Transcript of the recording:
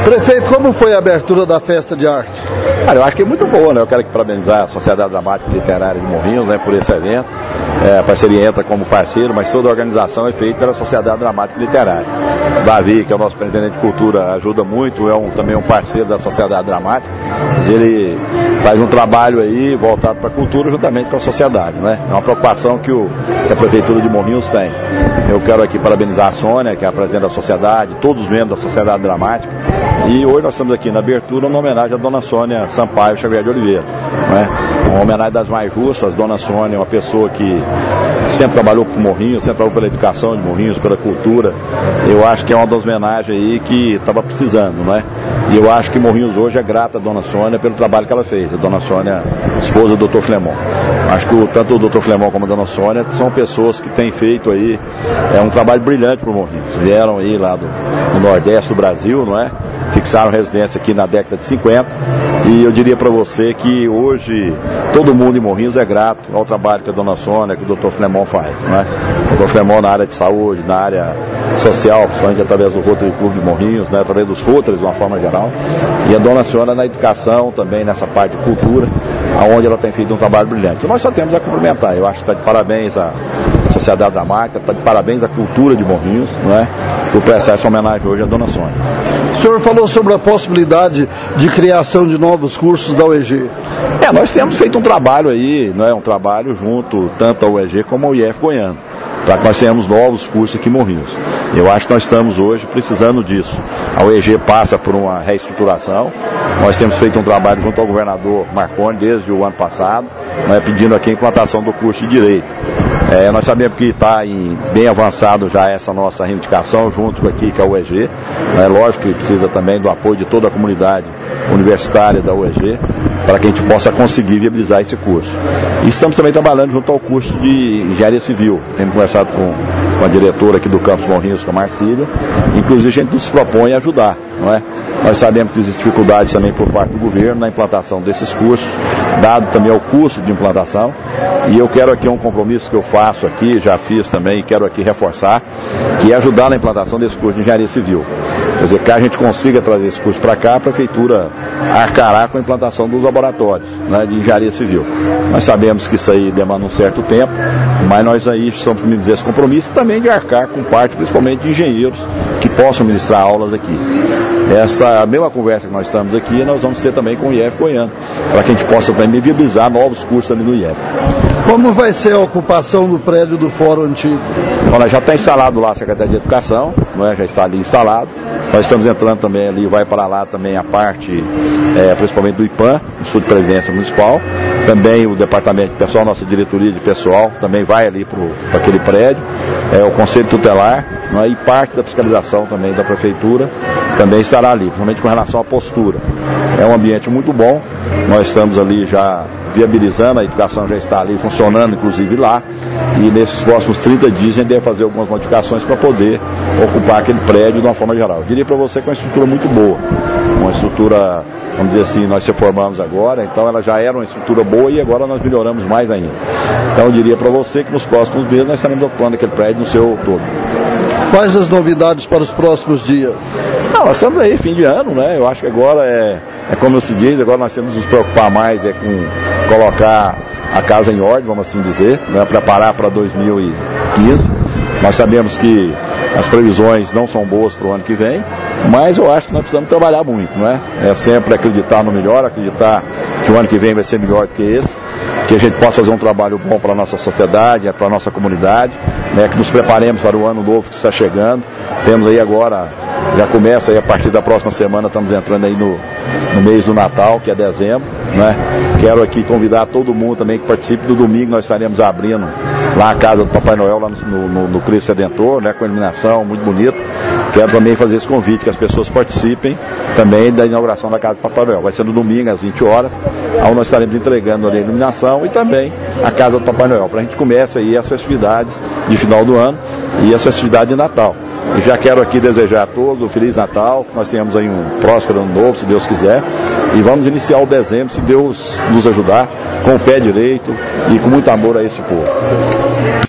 Prefeito, como foi a abertura da festa de arte? Cara, eu acho que é muito boa, né? Eu quero aqui parabenizar a Sociedade Dramática e Literária de Morrinhos, né, por esse evento. A parceria entra como parceiro, mas toda a organização é feita pela Sociedade Dramática e Literária. O Davi, que é o nosso presidente de cultura, ajuda muito, também um parceiro da Sociedade Dramática. Ele faz um trabalho aí voltado para a cultura juntamente com a sociedade, né? É uma preocupação que a Prefeitura de Morrinhos tem. Eu quero aqui parabenizar a Sônia, que é a presidente da sociedade, todos os membros da Sociedade Dramática. E hoje nós estamos aqui na abertura uma homenagem à Dona Sônia Sampaio Xavier de Oliveira, né? Uma homenagem das mais justas. Dona Sônia é uma pessoa que sempre trabalhou por Morrinhos, sempre trabalhou pela educação de Morrinhos, pela cultura. Eu acho que é uma das homenagens aí que estava precisando, né? E eu acho que Morrinhos hoje é grata a Dona Sônia pelo trabalho que ela fez. A Dona Sônia, esposa do Dr. Flemon. Acho que tanto o Dr. Flemon como a Dona Sônia são pessoas que têm feito aí um trabalho brilhante para o Morrinhos. Vieram aí lá do Nordeste do Brasil, não é? Fixaram residência aqui na década de 50, e eu diria para você que hoje todo mundo em Morrinhos é grato ao trabalho que a Dona Sônia, que o Dr. Flemon faz, né? O Dr. Flemon na área de saúde, na área social, principalmente através do Rotary Clube de Morrinhos, né? Através dos Rotaries de uma forma geral, e a Dona Sônia na educação também, nessa parte de cultura, onde ela tem feito um trabalho brilhante. Então nós só temos a cumprimentar. Eu acho que está de parabéns a Sociedade Dramática, está de parabéns à cultura de Morrinhos, não é? Por prestar essa homenagem hoje à Dona Sônia. O senhor falou sobre a possibilidade de criação de novos cursos da UEG. Nós temos feito um trabalho aí, não é? Um trabalho junto tanto à UEG como ao IF Goiano, para que nós tenhamos novos cursos aqui em Morrinhos. Eu acho que nós estamos hoje precisando disso. A UEG passa por uma reestruturação. Nós temos feito um trabalho junto ao governador Marconi desde o ano passado, pedindo aqui a implantação do curso de Direito. Nós sabemos que está bem avançado já essa nossa reivindicação junto aqui com a UEG. É lógico que precisa também do apoio de toda a comunidade universitária da UEG para que a gente possa conseguir viabilizar esse curso. E estamos também trabalhando junto ao curso de Engenharia Civil. Temos conversado com a diretora aqui do Campus Morrinhos, com a Marcília. Inclusive a gente nos propõe ajudar, não é? Nós sabemos que existem dificuldades também por parte do governo na implantação desses cursos, dado também ao custo de implantação. E eu quero aqui um compromisso que eu faço aqui, já fiz também e quero aqui reforçar, que é ajudar na implantação desse curso de Engenharia Civil. Quer dizer, que a gente consiga trazer esse curso para cá, a Prefeitura arcará com a implantação dos laboratórios, né, de Engenharia Civil. Nós sabemos que isso aí demanda um certo tempo, mas nós aí estamos me dizer esse compromisso também de arcar com parte, principalmente de engenheiros, que possam ministrar aulas aqui. Essa mesma conversa que nós estamos aqui, nós vamos ter também com o IF Goiano, para que a gente possa também viabilizar novos cursos ali no IF. Como vai ser a ocupação do prédio do Fórum Antigo? Bom, já está instalado lá a Secretaria de Educação, não é? Já está ali instalado. Nós estamos entrando também ali, vai para lá também a parte, principalmente do IPAM, Instituto de Previdência Municipal. Também o Departamento de Pessoal, nossa diretoria de pessoal, também vai ali para aquele prédio. O Conselho Tutelar, não é? E parte da fiscalização também da Prefeitura também estará ali, principalmente com relação à postura. É um ambiente muito bom, nós estamos ali já viabilizando, a educação já está ali funcionando, inclusive lá, e nesses próximos 30 dias a gente deve fazer algumas modificações para poder ocupar aquele prédio de uma forma geral. Eu diria para você que é uma estrutura muito boa, uma estrutura, vamos dizer assim, nós se formamos agora, então ela já era uma estrutura boa e agora nós melhoramos mais ainda. Então eu diria para você que nos próximos meses nós estaremos ocupando aquele prédio no seu todo. Quais as novidades para os próximos dias? Nós estamos aí, fim de ano, né? Eu acho que agora é como se diz, agora nós temos que nos preocupar mais com colocar a casa em ordem, vamos assim dizer, né? Preparar para 2015. Nós sabemos que as previsões não são boas para o ano que vem, mas eu acho que nós precisamos trabalhar muito, não é? É sempre acreditar no melhor, acreditar que o ano que vem vai ser melhor do que esse, que a gente possa fazer um trabalho bom para a nossa sociedade, para a nossa comunidade, né? Que nos preparemos para o ano novo que está chegando. Temos aí agora, já começa aí a partir da próxima semana, estamos entrando aí no mês do Natal, que é dezembro, né? Quero aqui convidar todo mundo também que participe. Do domingo nós estaremos abrindo lá a casa do Papai Noel, lá no Cristo Redentor, né? Com iluminação muito bonita. Quero também fazer esse convite, que as pessoas participem também da inauguração da casa do Papai Noel. Vai ser no domingo, às 20 horas, onde nós estaremos entregando ali a iluminação e também a casa do Papai Noel, para a gente começar aí as festividades de final do ano e as festividades de Natal. E já quero aqui desejar a todos um Feliz Natal, que nós tenhamos aí um próspero ano novo, se Deus quiser. E vamos iniciar o dezembro, se Deus nos ajudar, com o pé direito e com muito amor a esse povo.